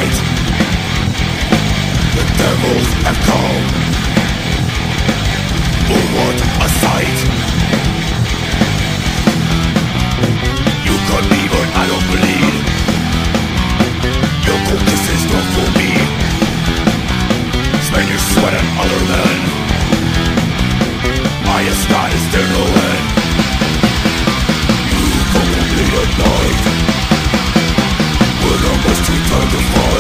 night. The devils have come. Oh, what a sight. You can't leave but I don't bleed. Your focus is not for me. Spend your sweat on other men. My sky is still no end. You come complete at night. When I must return to fight.